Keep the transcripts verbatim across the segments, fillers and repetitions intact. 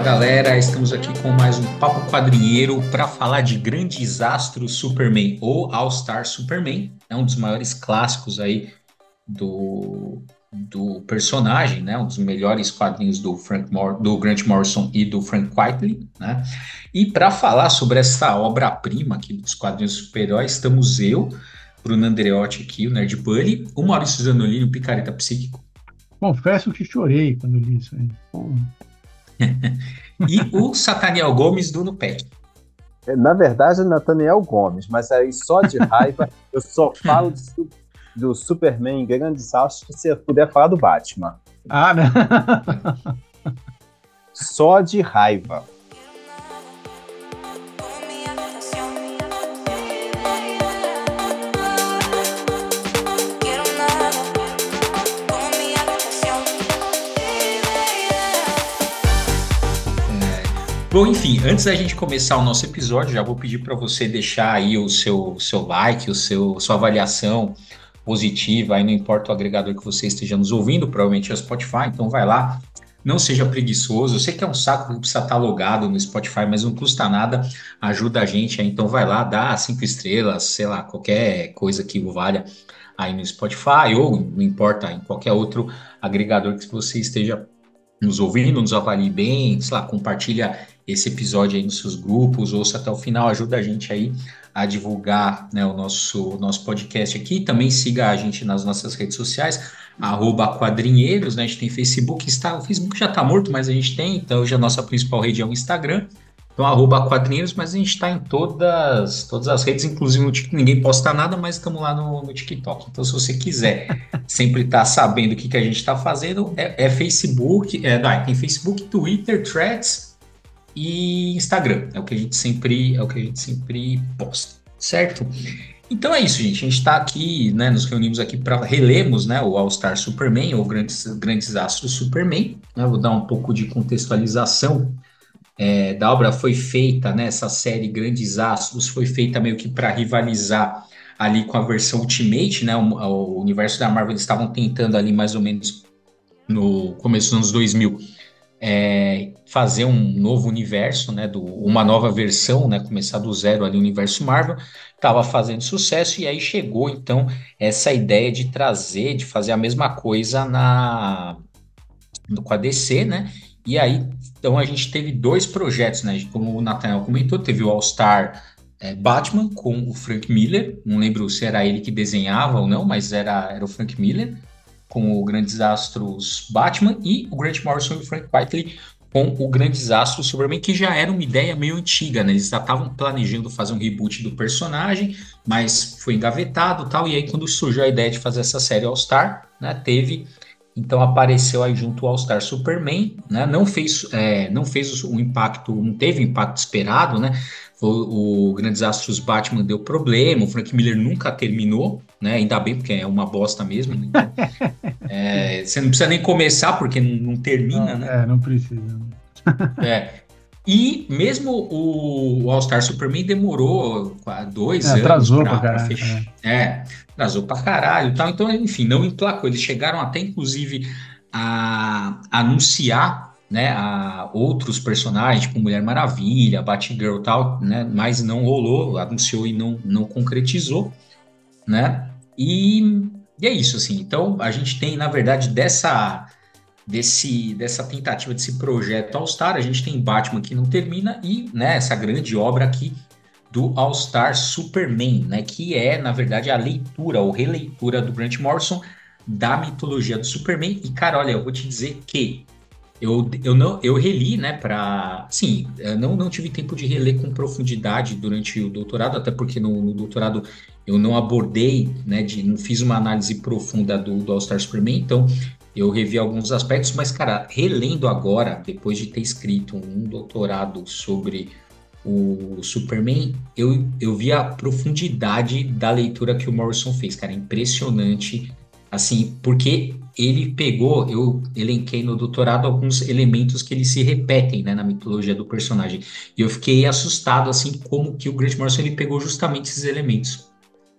galera, estamos aqui com mais um Papo Quadrinheiro para falar de Grandes Astros Superman ou All-Star Superman. É um dos maiores clássicos aí do, do personagem, né? Um dos melhores quadrinhos do Frank Mor do Grant Morrison e do Frank Quitely, né? E para falar sobre essa obra-prima aqui dos quadrinhos super-heróis, estamos eu, Bruno Andreotti aqui, o Nerd Buddy, o Maurício Zanolini, o Picareta Psíquico, Confesso que chorei quando li isso aí. Pô. e o Sataniel Gomes do Nupec. Na verdade, é Nathaniel Gomes, mas aí só de raiva eu só falo de su- do Superman em Grandes Astros se eu puder falar do Batman. Ah, né? Só de raiva. Bom, enfim, antes da gente começar o nosso episódio, já vou pedir para você deixar aí o seu, seu like, o seu, sua avaliação positiva, aí não importa o agregador que você esteja nos ouvindo, provavelmente é o Spotify, então vai lá, não seja preguiçoso. Eu sei que é um saco que precisa estar logado no Spotify, mas não custa nada, ajuda a gente aí, então vai lá, dá cinco estrelas, sei lá, qualquer coisa que valha aí no Spotify, ou não importa, em qualquer outro agregador que você esteja nos ouvindo, nos avalie bem, sei lá, compartilha esse episódio aí nos seus grupos, ouça até o final, ajuda a gente aí a divulgar, né, o nosso, nosso podcast aqui. Também siga a gente nas nossas redes sociais, arroba quadrinheiros, né? A gente tem Facebook, Insta, o Facebook já tá morto, mas a gente tem, então hoje a nossa principal rede é o Instagram, então arroba quadrinheiros, mas a gente está em todas, todas as redes, inclusive no TikTok, ninguém posta nada, mas estamos lá no, no TikTok. Então se você quiser sempre estar sabendo o que, que a gente está fazendo, é, é Facebook, é, não, tem Facebook, Twitter, Threads e Instagram. É o que a gente sempre, é o que a gente sempre posta, certo? Então é isso, gente. A gente está aqui, né? Nos reunimos aqui para relemos, né? O All Star Superman ou Grandes, Grandes Astros Superman. Né, vou dar um pouco de contextualização. É, da obra foi feita, né? Essa série Grandes Astros foi feita meio que para rivalizar ali com a versão Ultimate, né? O, o universo da Marvel, eles estavam tentando ali mais ou menos no começo dos anos dois mil, é, fazer um novo universo, né, do, uma nova versão, né, começar do zero ali o universo Marvel, estava fazendo sucesso e aí chegou então essa ideia de trazer, de fazer a mesma coisa na no, com a D C, né? E aí então a gente teve dois projetos, né? Como o Nathaniel comentou, teve o All Star é, Batman com o Frank Miller, não lembro se era ele que desenhava ou não, mas era, era o Frank Miller com o Grandes Astros Batman, e o Grant Morrison e o Frank Quitely com o Grandes Astros Superman, que já era uma ideia meio antiga, né? Eles já estavam planejando fazer um reboot do personagem, mas foi engavetado e tal, e aí quando surgiu a ideia de fazer essa série All Star, né, teve, então apareceu aí junto o All Star Superman, né? Não fez, é, não fez o impacto, não teve o impacto esperado, né? O, o Grandes Astros Batman deu problema, o Frank Miller nunca terminou, né? Ainda bem, porque é uma bosta mesmo, né? Então é, você não precisa nem começar, porque não, não termina, Não, né? é, não precisa. É. E mesmo o, o All Star Superman demorou qua- É, dois anos atrasou pra para caralho. fechar. É. É, atrasou pra caralho e tal. Então, enfim, não emplacou. Eles chegaram até, inclusive, a anunciar, né, a outros personagens, tipo Mulher Maravilha, Batgirl e tal, né? Mas não rolou, anunciou e não, não concretizou, né? E, e é isso, assim. Então, a gente tem, na verdade, dessa desse, dessa tentativa desse projeto All-Star, a gente tem Batman que não termina e, né, essa grande obra aqui do All-Star Superman, né, que é, na verdade, a leitura ou releitura do Grant Morrison da mitologia do Superman. E, cara, olha, eu vou te dizer que eu, eu, não, eu reli, né, para... Sim, eu não, não tive tempo de reler com profundidade durante o doutorado, até porque no, no doutorado eu não abordei, né, de, não fiz uma análise profunda do, do All-Star Superman, então eu revi alguns aspectos, mas, cara, relendo agora, depois de ter escrito um doutorado sobre o Superman, eu, eu vi a profundidade da leitura que o Morrison fez, cara, impressionante, assim, porque ele pegou, eu elenquei no doutorado alguns elementos que eles se repetem, né, na mitologia do personagem, e eu fiquei assustado, assim, como que o Grant Morrison, ele pegou justamente esses elementos.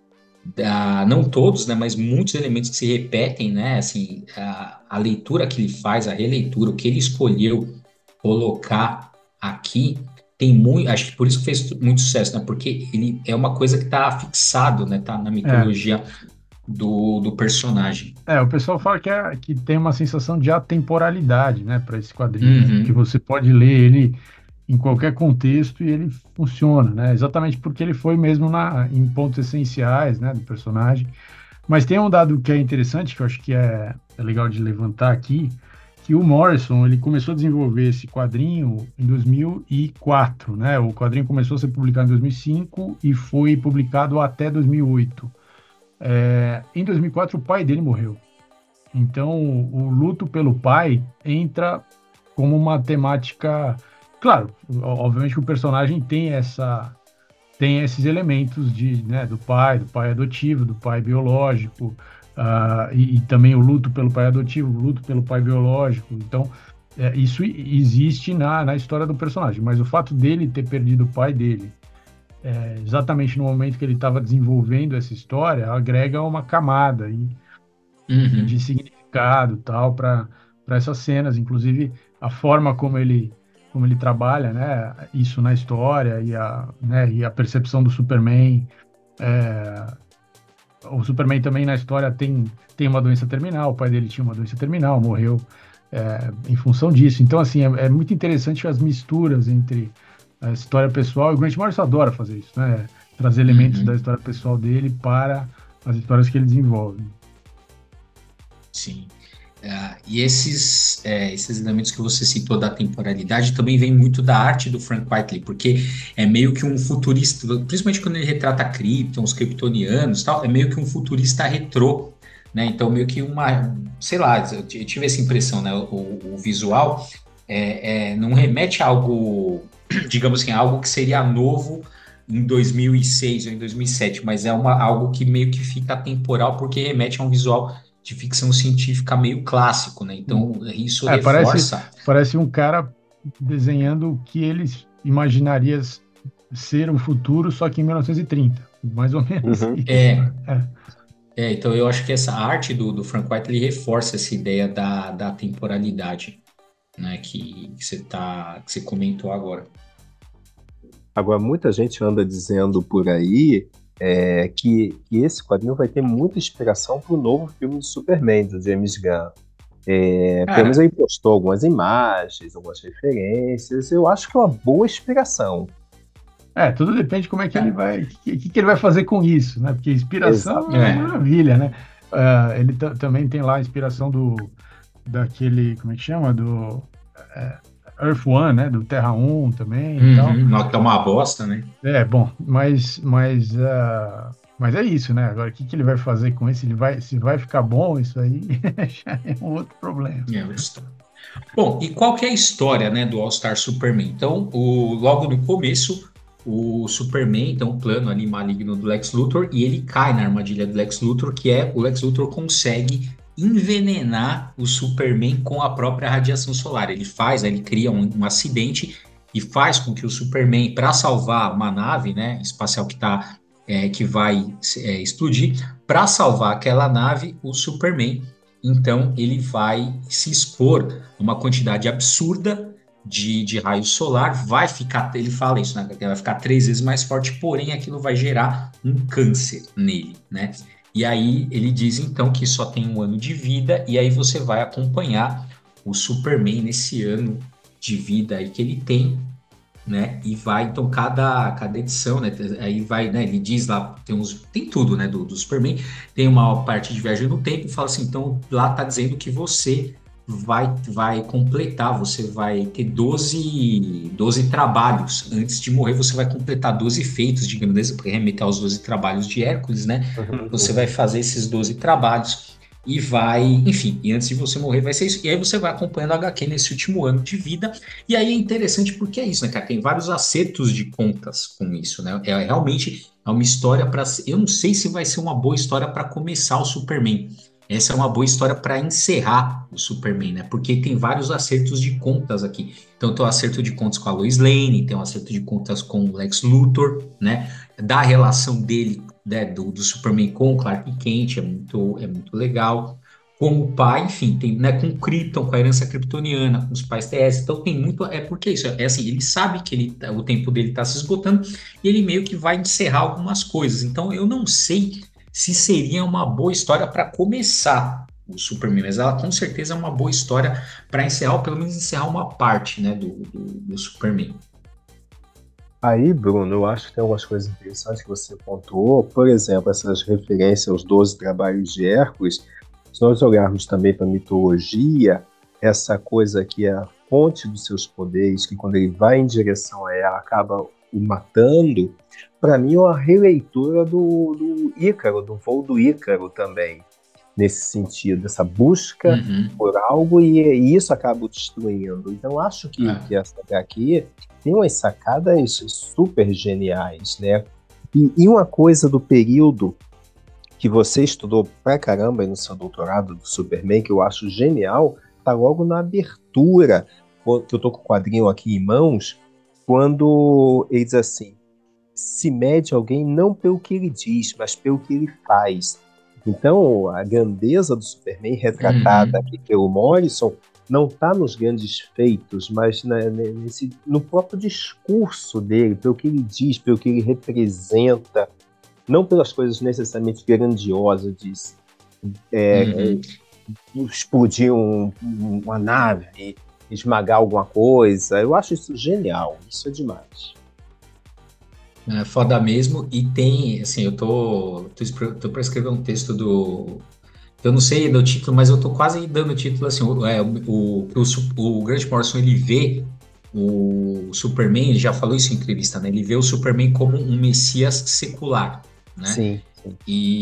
Ah, não todos, né, mas muitos elementos que se repetem, né, assim, a, a leitura que ele faz, a releitura, o que ele escolheu colocar aqui, tem muito, acho que por isso que fez muito sucesso, né? Porque ele é uma coisa que tá fixado, né? Tá na É, mitologia do, do personagem. é, o pessoal fala que, é, que tem uma sensação de atemporalidade, né, para esse quadrinho, né? Porque Uhum, você pode ler ele em qualquer contexto e ele funciona, né? Exatamente porque ele foi mesmo na, em pontos essenciais, né, do personagem. Mas tem um dado que é interessante, que eu acho que é, é legal de levantar aqui, que o Morrison, ele começou a desenvolver esse quadrinho em dois mil e quatro, né? O quadrinho começou a ser publicado em dois mil e cinco e foi publicado até dois mil e oito. É, em dois mil e quatro, o pai dele morreu. Então, o luto pelo pai entra como uma temática. Claro, obviamente que o personagem tem essa tem esses elementos de, né, do pai, do pai adotivo, do pai biológico, uh, e, e, também o luto pelo pai adotivo, o luto pelo pai biológico. Então, é, isso existe na, na história do personagem, mas o fato dele ter perdido o pai dele, é, exatamente no momento que ele estava desenvolvendo essa história, agrega uma camada e, de uhum. significado tal para para essas cenas, inclusive a forma como ele como ele trabalha, né, isso na história e a, né, e a percepção do Superman. É, o Superman também na história tem tem uma doença terminal, o pai dele tinha uma doença terminal, morreu é, em função disso. Então assim é, é muito interessante as misturas entre a história pessoal, e o Grant Morrison adora fazer isso, né, trazer elementos da Uhum, história pessoal dele para as histórias que ele desenvolve. sim. Ah, e esses, é, esses elementos que você citou da temporalidade também vem muito da arte do Frank Whiteley, porque é meio que um futurista, principalmente quando ele retrata Krypton, os kryptonianos e tal, é meio que um futurista retrô, né? Então, meio que uma, sei lá, eu t- eu tive essa impressão, né? O, o visual é, é, não remete a algo, digamos assim, algo que seria novo em dois mil e seis ou em dois mil e sete, mas é uma, algo que meio que fica atemporal porque remete a um visual de ficção científica meio clássico, né? Então, isso É, parece, reforça. parece um cara desenhando o que eles imaginariam ser o futuro, só que em mil novecentos e trinta, mais ou menos Uhum. isso, É, né? É, é, então eu acho que essa arte do, do Frank White ele reforça essa ideia da, da temporalidade, né? Que, que você tá, que você comentou agora. Agora, muita gente anda dizendo por aí é, que, que esse quadrinho vai ter muita inspiração para o novo filme do Superman, do James Gunn. É, pelo menos Cara, ele postou algumas imagens, algumas referências. Eu acho que é uma boa inspiração. É, tudo depende de como é que ele vai, o que, que, que ele vai fazer com isso, né? Porque inspiração é uma Exatamente. é, maravilha, né? Ah, ele ta- também tem lá a inspiração do daquele, como é que chama? Do é, Earth One, né? Do Terra um também e tal. uhum, não, que é uma bosta, né? É, bom, mas, mas, ah, mas é isso, né? Agora, o que, que ele vai fazer com isso? Ele vai, se vai ficar bom isso aí, já é um outro problema. É outra história. Bom, e qual que é a história, né, do All Star Superman? Então, o, logo no começo, o Superman tem um plano ali maligno do Lex Luthor e ele cai na armadilha do Lex Luthor, que é o Lex Luthor consegue envenenar o Superman com a própria radiação solar. Ele faz, né, ele cria um, um acidente e faz com que o Superman, para salvar uma nave, né, espacial que tá, é, que vai é, explodir, para salvar aquela nave, o Superman então, ele vai se expor a uma quantidade absurda de, de raio solar, vai ficar, ele fala isso, né? Vai ficar três vezes mais forte, porém aquilo vai gerar um câncer nele, né? E aí ele diz então que só tem um ano de vida, e aí você vai acompanhar o Superman nesse ano de vida aí que ele tem, né? E vai, então, cada, cada edição, né? Aí vai, né? Ele diz lá, tem uns, tem tudo, né? Do, do Superman, tem uma parte de viagem no tempo e fala assim, então lá tá dizendo que você vai, vai completar, você vai ter doze doze trabalhos antes de morrer, você vai completar doze feitos, digamos assim, porque remeter aos doze trabalhos de Hércules, né? Você vai fazer esses doze trabalhos e vai, enfim, e antes de você morrer vai ser isso. E aí você vai acompanhando a H Q nesse último ano de vida. E aí é interessante porque é isso, né, cara? Tem vários acertos de contas com isso, né? É realmente é uma história para. Eu não sei se vai ser uma boa história para começar o Superman. Essa é uma boa história para encerrar o Superman, né? Porque tem vários acertos de contas aqui. Então tem o acerto de contas com a Lois Lane, tem o acerto de contas com o Lex Luthor, né? Da relação dele, né, do, do Superman com o Clark Kent, é muito, é muito legal. com o pai, enfim, tem, né, com o Krypton, com a herança kryptoniana, com os pais T S, então tem muito, é porque isso, é assim, ele sabe que ele, tá- o tempo dele está se esgotando e ele meio que vai encerrar algumas coisas, então eu não sei se seria uma boa história para começar o Superman, mas ela com certeza é uma boa história para encerrar, ou pelo menos encerrar uma parte, né, do, do, do Superman. Aí, Bruno, eu acho que tem algumas coisas interessantes que você pontuou. Por exemplo, essas referências aos doze trabalhos de Hércules. Se nós olharmos também para a mitologia, essa coisa que é a fonte dos seus poderes, que quando ele vai em direção a ela, acaba o matando, para mim é uma releitura do, do Ícaro, do voo do Ícaro também, nesse sentido, essa busca Uhum. por algo e, e isso acaba o destruindo. Então, acho que, É. que essa aqui tem umas sacadas super geniais, né? E, e uma coisa do período que você estudou pra caramba aí no seu doutorado do Superman, que eu acho genial, tá logo na abertura, que eu tô com o quadrinho aqui em mãos, quando ele diz assim: se mede alguém não pelo que ele diz, mas pelo que ele faz. Então, a grandeza do Superman, retratada Uhum. aqui pelo Morrison, não está nos grandes feitos, mas na, nesse, no próprio discurso dele, pelo que ele diz, pelo que ele representa, não pelas coisas necessariamente grandiosas de é, Uhum. explodir um, uma nave, esmagar alguma coisa. Eu acho isso genial, isso é demais. É foda mesmo, e tem, assim, eu tô, tô, espre- tô para escrever um texto do, eu não sei do título, mas eu tô quase dando o título, assim, o, é, o, o, Su- o Grant Morrison, ele vê o Superman, ele já falou isso em entrevista, né, ele vê o Superman como um messias secular, né, Sim, sim.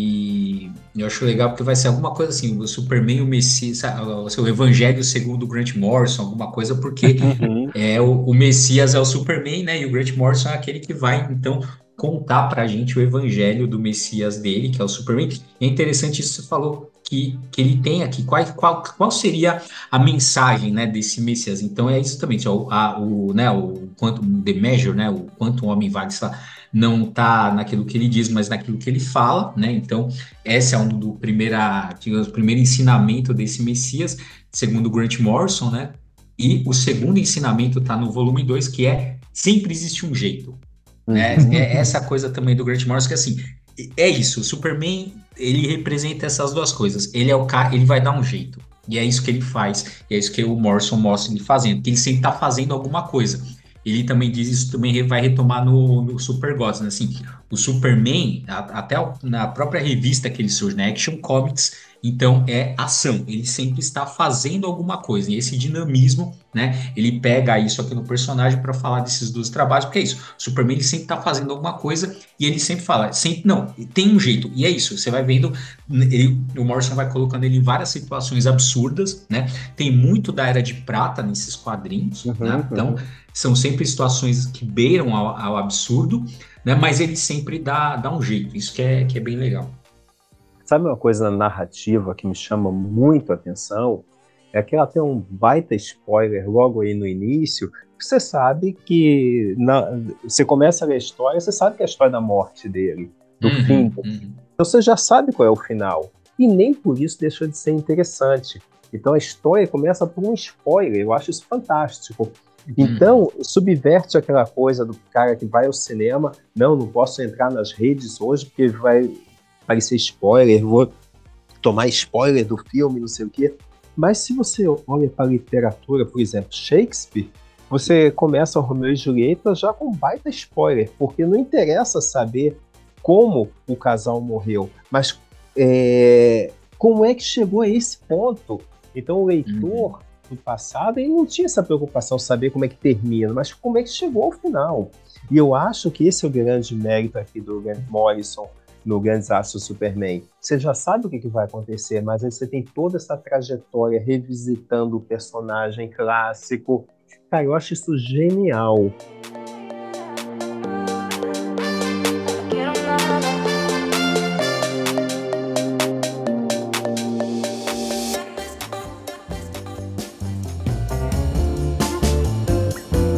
e eu acho legal porque vai ser alguma coisa assim, o Superman e o Messias, o seu Evangelho segundo o Grant Morrison, alguma coisa, porque Uhum. é o, o Messias é o Superman, né? E o Grant Morrison é aquele que vai, então, contar pra gente o Evangelho do Messias dele, que é o Superman. E é interessante isso que você falou, que, que ele tem aqui. Qual, qual, qual seria a mensagem, né, desse Messias? Então, é isso também, o, a, o, né, o quanto, the measure, né? O quanto o homem vale, sei lá, não tá naquilo que ele diz, mas naquilo que ele fala, né? Então, esse é um do primeira, digamos, primeiro ensinamento desse Messias, segundo o Grant Morrison, né? E o segundo ensinamento está no volume dois, que é sempre existe um jeito, né? Uhum. É essa coisa também do Grant Morrison, que assim, é isso, o Superman, ele representa essas duas coisas. Ele é o cara, ele vai dar um jeito. E é isso que ele faz, e é isso que o Morrison mostra ele fazendo, que ele sempre está fazendo alguma coisa. Ele também diz isso, também vai retomar no, no Super Gods, né? Assim, o Superman, a- até o- na própria revista que ele surge, né? Action Comics, então é ação. Ele sempre está fazendo alguma coisa. E esse dinamismo, né? Ele pega isso aqui no personagem para falar desses dois trabalhos, porque é isso. O Superman ele sempre está fazendo alguma coisa e ele sempre fala, sempre não, tem um jeito. E é isso. Você vai vendo, ele, o Morrison vai colocando ele em várias situações absurdas, né? Tem muito da Era de Prata nesses quadrinhos, Uhum, né? Então uhum. são sempre situações que beiram ao, ao absurdo, né? Mas ele sempre dá, dá um jeito. Isso que é, que é bem legal. Sabe uma coisa na narrativa que me chama muito a atenção? É que ela tem um baita spoiler logo aí no início. Você sabe que na- você começa a ler a história, você sabe que é a história da morte dele, do fim. Uhum, uhum. Então você já sabe qual é o final. E nem por isso deixa de ser interessante. Então a história começa por um spoiler. Eu acho isso fantástico. Uhum. Então, subverte aquela coisa do cara que vai ao cinema. Não, não posso entrar nas redes hoje porque vai parecer spoiler, vou tomar spoiler do filme, não sei o quê. Mas se você olha para a literatura, por exemplo, Shakespeare, você começa o Romeu e Julieta já com um baita spoiler, porque não interessa saber como o casal morreu, mas é, como é que chegou a esse ponto. Então o Uhum. leitor do passado ele não tinha essa preocupação de saber como é que termina, mas como é que chegou ao final. E eu acho que esse é o grande mérito aqui do Grant Morrison no Grandes Astros do Superman. Você já sabe o que, que vai acontecer, mas aí você tem toda essa trajetória revisitando o personagem clássico. Cara, eu acho isso genial.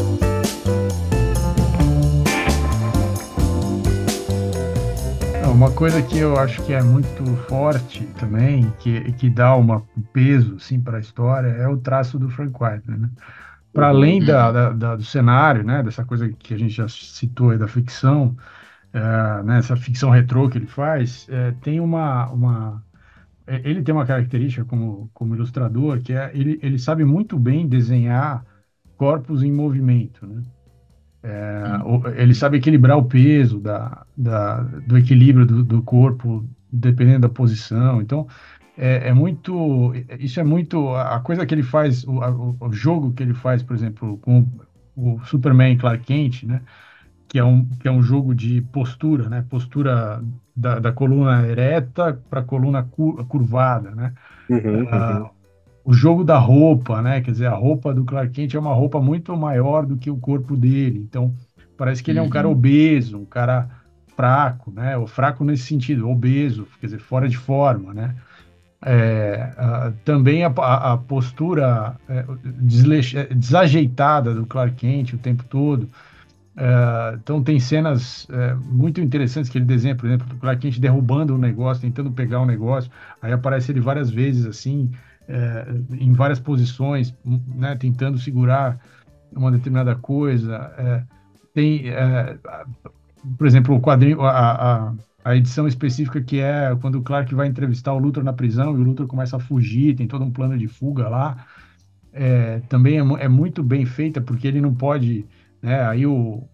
É uma coisa que eu acho que é muito forte também, que, que dá uma, um peso assim, para a história, é o traço do Frank Whiteley, né? Para Uhum. além da, Uhum. da- da- do cenário, né, dessa coisa que a gente já citou aí da ficção, eh, né, essa ficção retrô que ele faz, eh, tem uma, uma, eh, ele tem uma característica como, como ilustrador, que é ele, ele sabe muito bem desenhar corpos em movimento, né? Eh, Sim. o- Ele sabe equilibrar o peso da, da, do equilíbrio do, do corpo, dependendo da posição. Então, é, é muito, isso é muito, a coisa que ele faz, o, a- o o jogo que ele faz, por exemplo, com o Superman e Clark Kent, né? Que é um, que é um jogo de postura, né? Postura da, da coluna ereta para a coluna cur- curvada, né? Uhum, uhum. O jogo da roupa, né? Quer dizer, a roupa do Clark Kent é uma roupa muito maior do que o corpo dele. Então, parece que ele é um cara Uhum. obeso, um cara fraco, né? Ou fraco nesse sentido, obeso, quer dizer, fora de forma, né? É, ah, também a, a- a postura é, desleixa- desajeitada do Clark Kent o tempo todo. Ah, então tem cenas é, muito interessantes que ele desenha, por exemplo, do Clark Kent derrubando um negócio, tentando pegar um negócio, aí aparece ele várias vezes assim, é, em várias posições, m- né, tentando segurar uma determinada coisa. É, tem, é, por exemplo, o quadrinho, a, a, a edição específica que é quando o Clark vai entrevistar o Luthor na prisão e o Luthor começa a fugir, tem todo um plano de fuga lá. É, também é, mu- é muito bem feita porque ele não pode, né? Aí o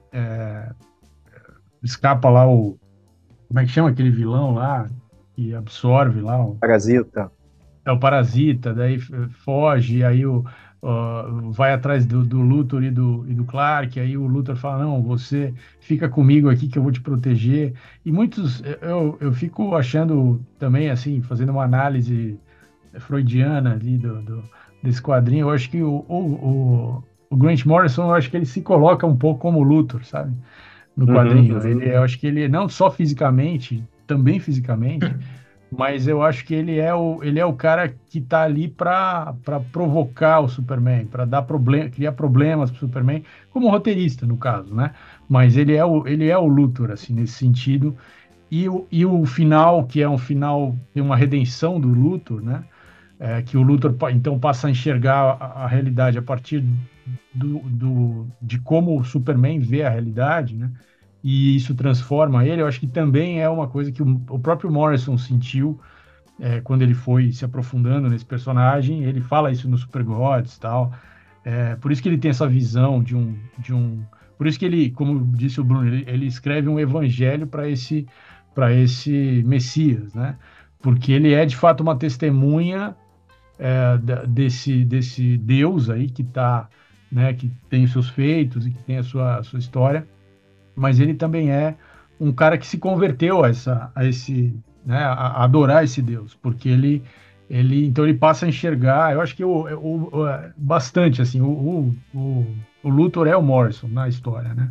escapa lá o, como é que chama aquele vilão lá que absorve lá, o, Parasita. é o Parasita, daí f- foge, aí o ó, vai atrás do, do Luthor e do, e do Clark, aí o Luthor fala, não, você fica comigo aqui que eu vou te proteger. E muitos, eu, eu fico achando também, assim, fazendo uma análise freudiana ali do, do- desse quadrinho, eu acho que o, o, o, o Grant Morrison, eu acho que ele se coloca um pouco como Luthor, sabe? No Uhum, quadrinho. uhum. Ele, eu acho que ele, não só fisicamente, também fisicamente, mas eu acho que ele é o, ele é o cara que está ali para para provocar o Superman, para dar problema, criar problemas para o Superman, como roteirista, no caso, né? Mas ele é o, ele é o Luthor, assim, nesse sentido. E o, e o final, que é um final, tem uma redenção do Luthor, né? É, que o Luthor pa- então passa a enxergar a, a realidade a partir do, do, de como o Superman vê a realidade, né? E isso transforma ele. Eu acho que também é uma coisa que o, o próprio Morrison sentiu é, quando ele foi se aprofundando nesse personagem. Ele fala isso no Super Gods e tal. É, por isso que ele tem essa visão de um, de um. Por isso que ele, como disse o Bruno, ele, ele escreve um evangelho para esse, para esse Messias, né? Porque ele é de fato uma testemunha é, da- desse, desse Deus aí que tá, né, que tem os seus feitos e que tem a sua, a sua história, mas ele também é um cara que se converteu a essa, a esse, né, a, a adorar esse Deus, porque ele, ele, então ele passa a enxergar, eu acho que o, o, o- é, bastante assim, o, o, o, o Luthor é o Morrison na história, né?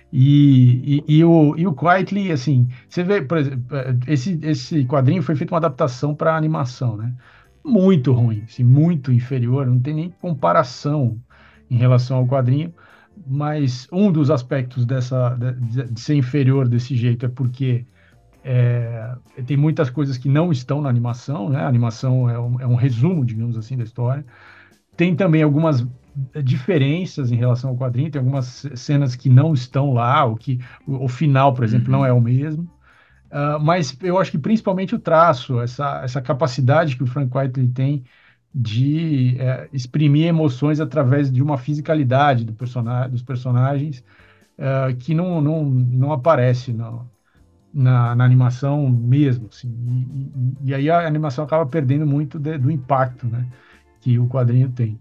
E, e, e o, e o Quietly, assim, você vê, por exemplo, esse, esse quadrinho foi feito uma adaptação para animação, né? Muito ruim, assim, muito inferior, não tem nem comparação em relação ao quadrinho, mas um dos aspectos dessa, de, de ser inferior desse jeito é porque é, tem muitas coisas que não estão na animação, né? A animação é um, é um resumo, digamos assim, da história. Tem também algumas diferenças em relação ao quadrinho, tem algumas cenas que não estão lá, o que o, o final, por exemplo, não é o Uhum. mesmo. Uh, mas eu acho que principalmente o traço, essa, essa capacidade que o Frank Whiteley tem de é, exprimir emoções através de uma fisicalidade do personagem, dos personagens uh, que não, não, não aparece no, na, na animação mesmo. Assim. E, e, e aí a animação acaba perdendo muito de, do impacto, né, que o quadrinho tem.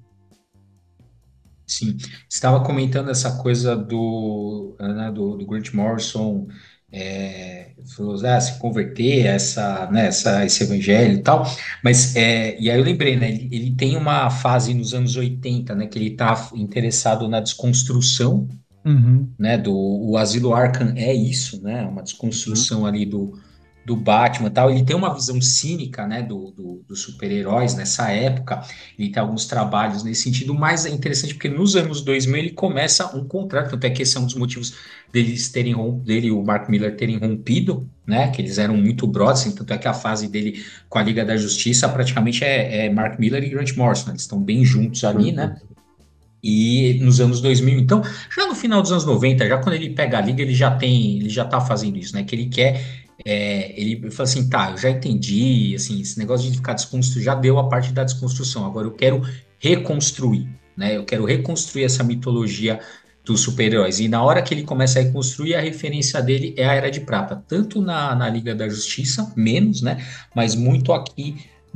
Sim, estava comentando essa coisa do, né, do, do Grant Morrison, é, falou, ah, se converter, essa, né, essa, esse evangelho e tal, mas, é, e aí eu lembrei, né, ele, ele tem uma fase nos anos oitenta, né, que ele está interessado na desconstrução, Uhum, né, do o Asilo Arkham é isso, né, uma Uhum. desconstrução ali do Batman e tal, ele tem uma visão cínica, né, do, do, dos super-heróis nessa época, ele tem alguns trabalhos nesse sentido, mas é interessante porque nos anos dois mil ele começa um contrato, tanto é que esse é um dos motivos deles terem, rom- dele e o Mark Miller terem rompido, né, que eles eram muito brothers, assim, tanto é que a fase dele com a Liga da Justiça praticamente é, é Mark Miller e Grant Morrison, eles estão bem juntos ali, né, Uhum. e nos anos dois mil, então, já no final dos anos noventa, já quando ele pega a liga, ele já tem, ele já tá fazendo isso, né? Que ele quer, é, ele fala assim, tá, eu já entendi, assim, esse negócio de ficar desconstruído já deu a parte da desconstrução, agora eu quero reconstruir, né? Eu quero reconstruir essa mitologia dos super-heróis. E na hora que ele começa a reconstruir, a referência dele é a Era de Prata, tanto na, na Liga da Justiça, menos, né? Mas muito aqui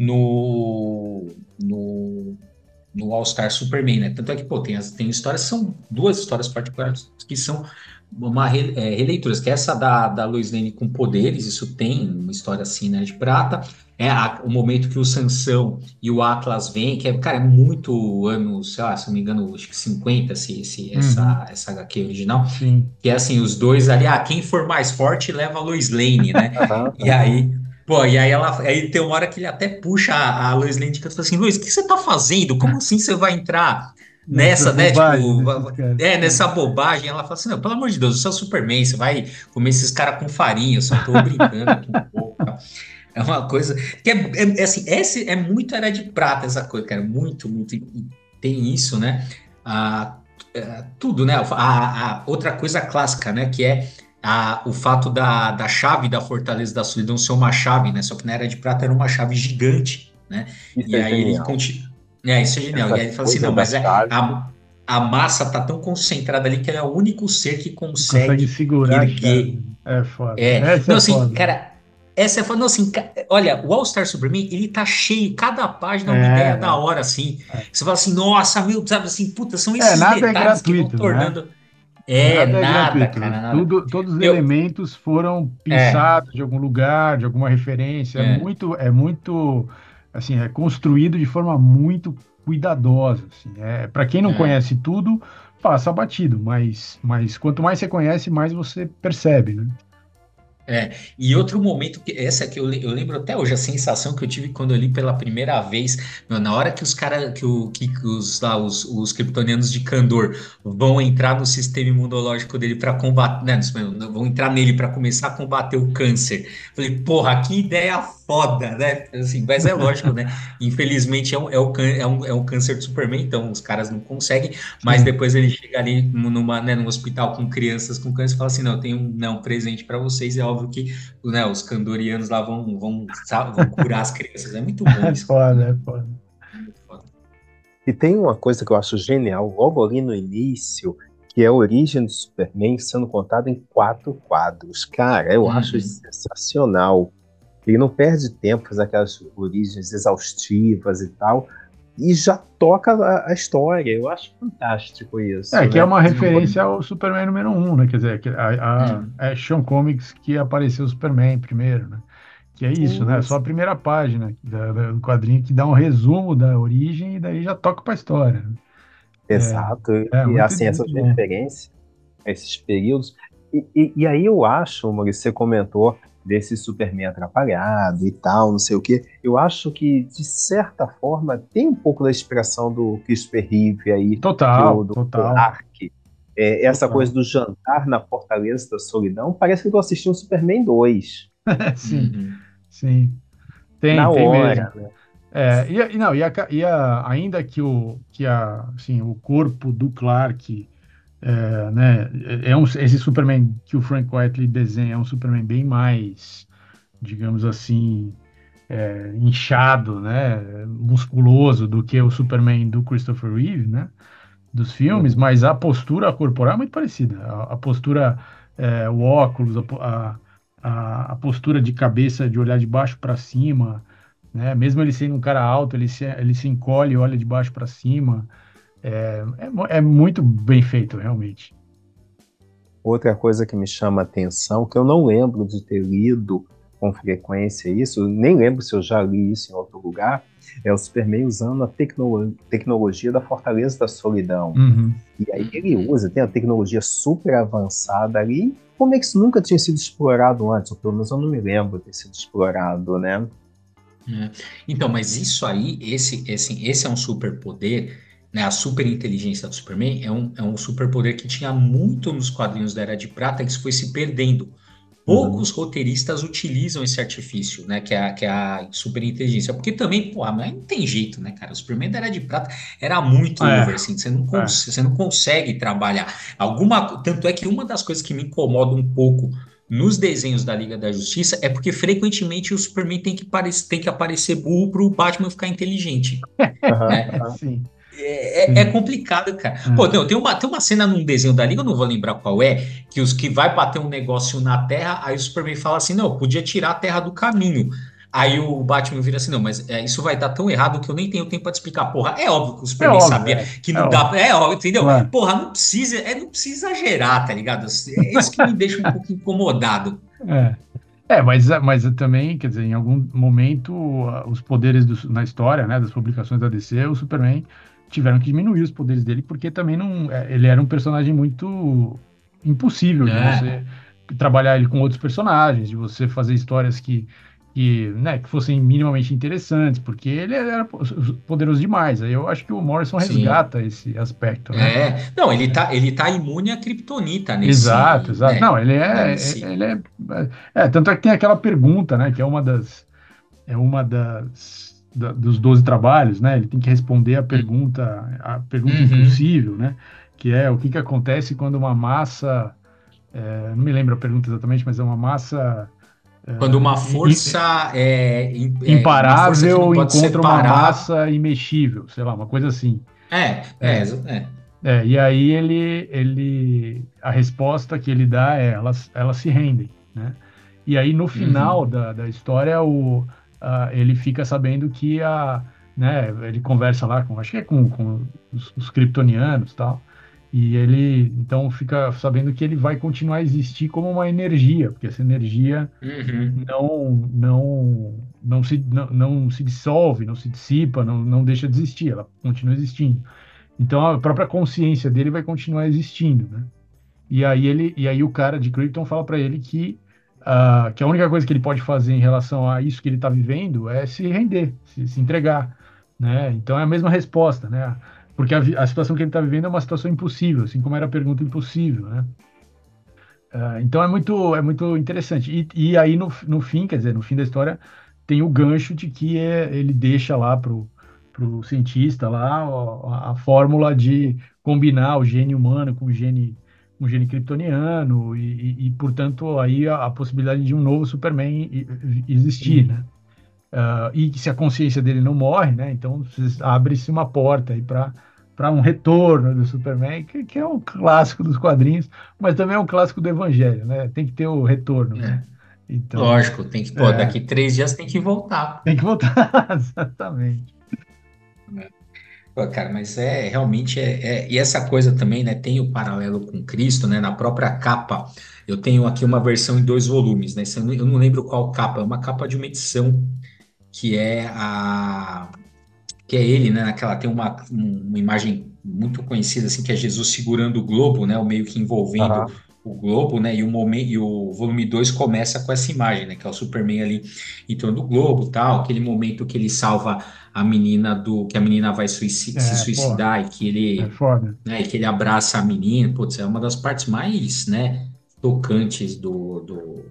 no, no no All-Star Superman, né? Tanto é que, pô, tem, as, tem histórias, são duas histórias particulares que são uma re, é, releituras, que é essa da, da Lois Lane com poderes, isso tem uma história assim, né, de prata, é a- o momento que o Sansão e o Atlas vêm, que é, cara, é muito anos, sei lá, se não me engano, acho que cinquenta, esse, esse, Uhum, essa, essa agá quê original, sim. que é assim, os dois ali, ah, quem for mais forte leva a Lois Lane, né? Aham, E aham. aí, pô, e aí ela, aí tem uma hora que ele até puxa a, a Lois Lane de canto e fala assim, Lois, o que você tá fazendo? Como assim você vai entrar Nessa nessa, né? bobagem Tipo, va- desses va- caras. é, É. nessa bobagem. Ela fala assim, não, pelo amor de Deus, você é o Superman, você vai comer esses caras com farinha, eu só tô brincando aqui um pouco, tá? É uma coisa que é, é- é assim, esse é muito era de prata essa coisa, cara, muito, muito. E tem isso, né? Ah, é, tudo, né? A, a outra coisa clássica, né? Que é a, o fato da, da chave da Fortaleza da Solidão ser uma chave, né? Só que na Era de Prata era uma chave gigante, né? Isso E é aí ele genial. continua. É, isso é genial. Essa E aí ele fala assim: coisa não, da mas é chave. a, a massa tá tão concentrada ali que ele é o único ser que Consegue consegue segurar a chave. erguer. É foda. É, Essa não, é assim, foda. cara, essa é falando assim, ca- olha, o All Star Superman, ele tá cheio, cada página é uma ideia da É, hora, assim. é. Você fala assim, nossa, meu, sabe assim, puta, são É, esses nada é detalhes que vão gratuito, né? tornando. É, Nada é nada, gratuito. cara, nada. Tudo, todos os Meu, elementos foram é, pensados de algum lugar, de alguma referência. É é, muito, é muito, assim, é construído de forma muito cuidadosa. Assim. É, para quem não é. conhece tudo, passa batido, mas, mas quanto mais você conhece, mais você percebe, né? É, e outro momento, que essa que eu, le- eu lembro até hoje, a sensação que eu tive quando eu li pela primeira vez, meu, na hora que os caras, que, o, que os, lá, os, os kryptonianos de Kandor vão entrar no sistema imunológico dele para combater, né, não, vão entrar nele para começar a combater o câncer. Falei, porra, que ideia foda, né? Assim, mas é lógico, né? Infelizmente é um, é, o, cân- é, um, é um câncer do Superman, então os caras não conseguem, mas Sim. depois ele chega ali numa, né, num hospital com crianças com câncer e fala assim: não, eu tenho um, né, um presente para vocês. É óbvio que, né, os candorianos lá vão, vão, sa- vão curar as crianças. É muito bom É isso, cara. foda, Muito, é foda. muito foda. E tem uma coisa que eu acho genial, logo ali no início, que é a origem do Superman sendo contada em quatro quadros. Cara, eu acho isso Uhum. sensacional. Ele não perde tempo fazendo aquelas origens exaustivas e tal, e já toca a, a história. Eu acho fantástico É, isso, que é né? uma Uhum. referência ao Superman número um, né? Quer dizer, que a, a Uhum. Action Comics que apareceu o Superman primeiro, né? Que é isso, né? Sim, Só a sim. primeira página da- da- do quadrinho que dá um resumo da origem e daí já toca para a história, né? Exato. É E muito, assim, essas muito bom. referências, esses períodos. E, e, e aí eu acho, Maurício, você comentou desse Superman atrapalhado e tal, não sei o quê. Eu acho que, de certa forma, tem um pouco da inspiração do Christopher Reeve aí, do, Total, do total, Clark. É, essa coisa total. do jantar na Fortaleza da Solidão, parece que eu tô assistindo Superman dois. Sim, Uhum. sim. Tem, Na tem mesmo. hora, né? É, e, a- e não, e, a, ca- e a- ainda que o, que a, assim, o corpo do Clark, é, né, é é um, esse Superman que o Frank Whiteley desenha é um Superman bem mais, digamos assim, é, inchado, né, musculoso do que o Superman do Christopher Reeve, né, dos filmes, Uhum. mas a postura corporal é muito parecida. A, a postura, é, o óculos, a, po- a, a- a postura de cabeça, de olhar de baixo para cima, né? Mesmo ele sendo um cara alto, ele se, ele se encolhe e olha de baixo para cima. É, é, mu- é muito bem feito, realmente. Outra coisa que me chama a atenção, que eu não lembro de ter lido, com frequência isso, nem lembro se eu já li isso em outro lugar, é o Superman usando a tecno tecnologia da Fortaleza da Solidão. Uhum. E aí ele usa, tem a tecnologia super avançada ali. Como é que isso nunca tinha sido explorado antes? Ou pelo menos eu não me lembro de ter sido explorado, né? É. Então, mas isso aí, esse, esse, esse é um superpoder, né? A superinteligência do Superman é um, é um superpoder que tinha muito nos quadrinhos da Era de Prata, que isso foi se perdendo. Uhum. Poucos roteiristas utilizam esse artifício, né? Que é a, que é a superinteligência. Porque também, pô, mas não tem jeito, né, cara? O Superman da Era de Prata era muito É, over, assim. Você não, é. cons você não consegue trabalhar. Alguma, tanto é que uma das coisas que me incomoda um pouco nos desenhos da Liga da Justiça é porque frequentemente o Superman tem que, tem que aparecer burro para o Batman ficar inteligente, Aham, né? aham. Sim, É, é- é sim. complicado, cara. Pô, É. não, tem uma, tem uma cena num desenho da Liga, eu não vou lembrar qual é, que os que vai bater um negócio na Terra, aí o Superman fala assim: não, podia tirar a Terra do caminho. Aí o Batman vira assim: não, mas é, isso vai dar tão errado que eu nem tenho tempo para te explicar. Porra, é óbvio que o É Superman óbvio, sabia é. que É não dá. óbvio, É óbvio, entendeu? claro. Porra, não precisa, é, não precisa exagerar, tá ligado? É isso que me deixa um pouco incomodado. É. É, mas, mas também, quer dizer, em algum momento, ah, os poderes do- na história, né, das publicações da D C, o Superman tiveram que diminuir os poderes dele, porque também não, é, ele era um personagem muito impossível de É, você trabalhar ele com outros personagens, de você fazer histórias que, que, né, que fossem minimamente interessantes, porque ele era po- poderoso demais. Aí eu acho que o Morrison sim. resgata esse aspecto, né? É, não, ele tá, ele tá imune à Kryptonita Exato, nesse, exato. né, Não, ele né, é, nesse. ele é, é, tanto é que tem aquela pergunta, né, que é uma das é uma das da- dos doze trabalhos, né? Ele tem que responder a pergunta, a pergunta Uhum. impossível, né? Que é o que que acontece quando uma massa, é, não me lembro a pergunta exatamente, mas é uma massa Quando uma i- i- força é, im- é, uma força que não imparável pode encontra uma separar. massa imexível, sei lá, uma coisa assim. É, é, É, exa- é. é, e aí ele, ele, a resposta que ele dá é elas, elas se rendem, né? E aí no final Uhum. da, da história o, a- ele fica sabendo que a, né, ele conversa lá com, acho que é com, com os, os kryptonianos e tal, e ele então fica sabendo que ele vai continuar a existir como uma energia, porque essa energia Uhum. não, não, não se, não, não se dissolve, não se dissipa, não, não deixa de existir, ela continua existindo. Então a própria consciência dele vai continuar existindo, né? E aí ele, e aí o cara de Krypton fala para ele que ah, que a única coisa que ele pode fazer em relação a isso que ele está vivendo é se render, se, se entregar, né? Então é a mesma resposta, né? Porque a, vi- a situação que ele está vivendo é uma situação impossível, assim como era a pergunta impossível, né? Ah, então é muito, é muito interessante. E, e aí no, no fim, quer dizer, no fim da história tem o gancho de que é, ele deixa lá pro, pro cientista lá ó, a, a fórmula de combinar o gene humano com o gene, com o gene kryptoniano e, e, e, portanto, aí a, a possibilidade de um novo Superman e- e- existir, Uhum. né? Ah, e que se a consciência dele não morre, né? Então abre-se uma porta aí para para um retorno do Superman, que, que é um clássico dos quadrinhos, mas também é um clássico do Evangelho, né? Tem que ter o retorno, né? É. Então, Lógico, tem que, pô, é, daqui três dias tem que voltar. tem que voltar, exatamente. Né? Pô, cara, mas é realmente é, é- e essa coisa também, né? Tem o paralelo com Cristo, né? Na própria capa, eu tenho aqui uma versão em dois volumes, né? Eu não eu não lembro qual capa, é uma capa de uma edição que é a que é ele, né? Naquela tem uma, um- uma imagem muito conhecida assim que é Jesus segurando o globo, né? O meio que envolvendo Aham. o globo, né? E o momento e o volume dois começa com essa imagem, né? Que é o Superman ali em torno do globo, tal, aquele momento que ele salva a menina do que a menina vai suici- se É, pô, suicidar e que é ele, foda. né? E que ele abraça a menina, putz, é uma das partes mais, né? Tocantes do, do,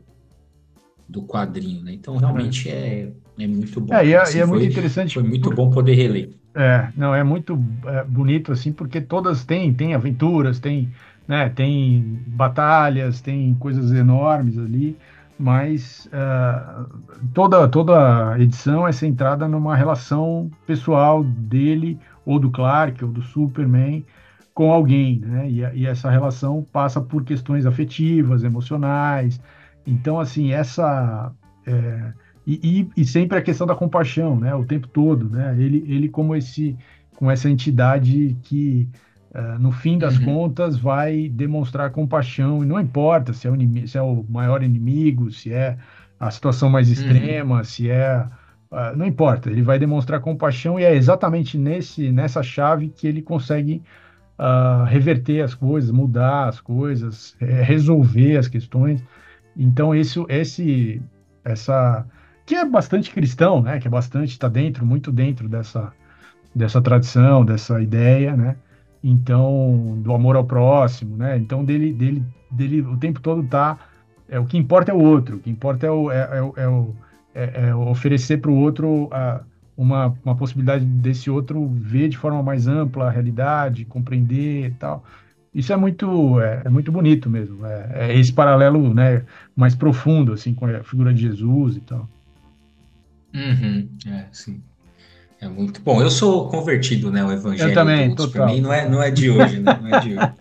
do quadrinho, né? Então realmente é, é muito bom, É, e cara. é, e Assim, é muito foi, interessante foi muito por, bom poder reler. é, não, é muito é, bonito assim, porque todas têm, têm aventuras, tem, né, tem batalhas, tem coisas enormes ali, mas ah, toda toda edição é centrada numa relação pessoal dele ou do Clark ou do Superman com alguém, né? E, a- e essa relação passa por questões afetivas, emocionais. Então, assim, essa é, e, e, e sempre a questão da compaixão, né? O tempo todo, né? Ele, ele como esse, com essa entidade que, uh, no fim das Uhum. contas, vai demonstrar compaixão, e não importa se é o, inimi- se é o maior inimigo, se é, a situação mais extrema, uhum. se é... Uh, não importa, ele vai demonstrar compaixão e é exatamente nesse, nessa chave que ele consegue uh, reverter as coisas, mudar as coisas, é, resolver as questões. Então, isso, esse, essa... que é bastante cristão, né? Que é bastante, está dentro, muito dentro dessa, dessa tradição, dessa ideia, né? Então, do amor ao próximo, né? Então, dele, dele, dele o tempo todo tá... É, o que importa é o outro, o que importa é, o, é, é, o, é, o, é, é oferecer para o outro a, uma, uma possibilidade desse outro ver de forma mais ampla a realidade, compreender e tal. Isso é muito, é, é muito bonito mesmo. É, é esse paralelo, né, mais profundo, assim, com a figura de Jesus e tal. Uhum, é, sim. É muito bom. Eu sou convertido, né? O Eu evangelho também, do total. Superman não é, não é de hoje, né? Não é de hoje.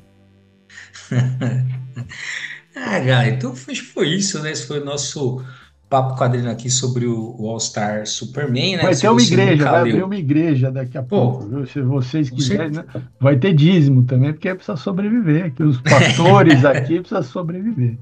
Ah, galera, então foi, acho que foi isso, né? Esse foi o nosso papo quadrinho aqui sobre o, o All-Star Superman, né? Vai Se ter uma você igreja, nunca vai abrir leu, uma igreja daqui a pouco, pô, viu? Se vocês com quiserem, né? certeza. Vai ter dízimo também, porque precisa sobreviver, que os pastores aqui precisam sobreviver.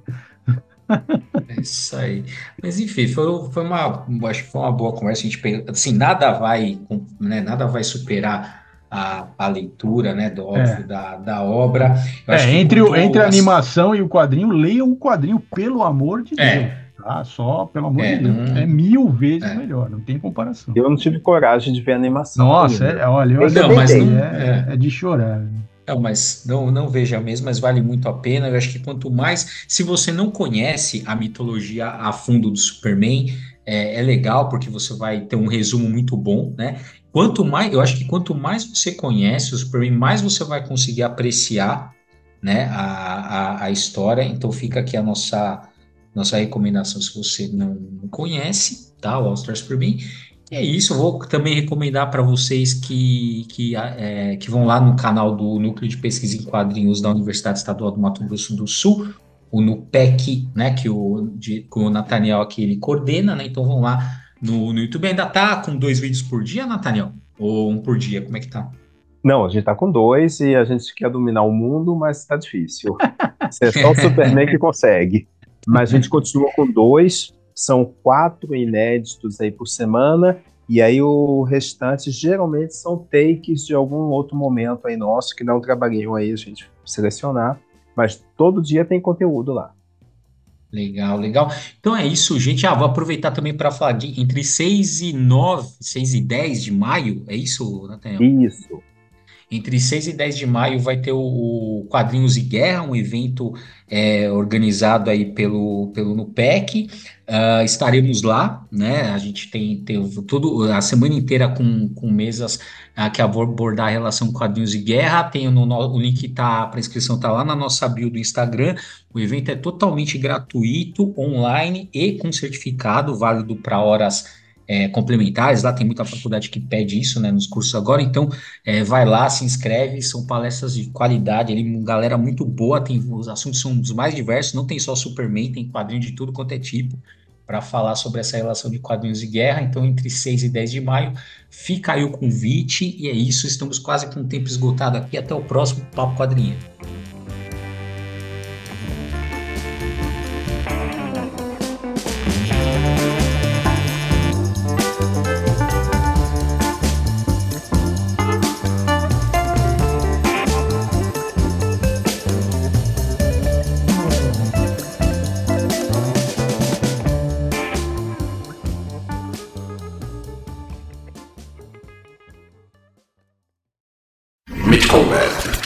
É isso aí. Mas enfim, foi, foi uma, acho que foi uma boa conversa. A gente, pe- assim, nada vai, né, nada vai superar a, a leitura, né, do óbvio É, da, da obra. Eu acho é que entre, o- entre quanto a as, animação e o quadrinho, leiam o quadrinho, pelo amor de Deus, é, tá? Só pelo amor de é, Deus. É não, mil vezes é. melhor, não tem comparação. Eu não tive coragem de ver animação Nossa, ainda. é, olha, eu Eu ainda Não, mas assisti, tentei. não, é, é. é de chorar. Não, mas não, não veja mesmo, mas vale muito a pena. Eu acho que quanto mais, se você não conhece a mitologia a fundo do Superman, é, é legal porque você vai ter um resumo muito bom, né? Quanto mais, eu acho que quanto mais você conhece o Superman, mais você vai conseguir apreciar, né, a, a, a história. Então fica aqui a nossa, nossa recomendação, se você não conhece, tá? O All-Star Superman. E é isso, eu vou também recomendar para vocês que, que, é, que vão lá no canal do Núcleo de Pesquisa em Quadrinhos da Universidade Estadual do Mato Grosso do Sul, o NUPEC, né, que o, de, que o Nathaniel aqui ele coordena, né? Então vão lá no, no YouTube. Ainda tá com dois vídeos por dia, Nathaniel? Ou um por dia? Como é que tá? Não, a gente tá com dois e a gente quer dominar o mundo, mas tá difícil. Isso é só o Superman que consegue. Mas a gente continua com dois, são quatro inéditos aí por semana, e aí o restante geralmente são takes de algum outro momento aí nosso que não trabalhou aí a gente selecionar, mas todo dia tem conteúdo lá. Legal, legal. Então é isso, gente. Ah, vou aproveitar também para falar de entre seis e nove, seis e dez de maio, é isso, Nathaniel? Isso. Entre seis e dez de maio vai ter o, o Quadrinhos e Guerra, um evento é, organizado aí pelo, pelo NUPEC. Ah, estaremos lá, né? A gente tem, tem tudo, a semana inteira com, com mesas ah, que vão abordar a relação Quadrinhos e Guerra. Tem no, no- o link tá, para inscrição tá lá na nossa bio do Instagram. O evento é totalmente gratuito, online e com certificado, válido para horas é, complementares. Lá tem muita faculdade que pede isso, né, nos cursos agora. Então, é, vai lá, se inscreve, são palestras de qualidade, ali, uma galera muito boa, tem, os assuntos são os mais diversos, não tem só Superman, tem quadrinho de tudo quanto é tipo, para falar sobre essa relação de quadrinhos e guerra. Então, entre seis e dez de maio, fica aí o convite, e é isso, estamos quase com o tempo esgotado aqui, até o próximo Papo Quadrinho. Mit Combat.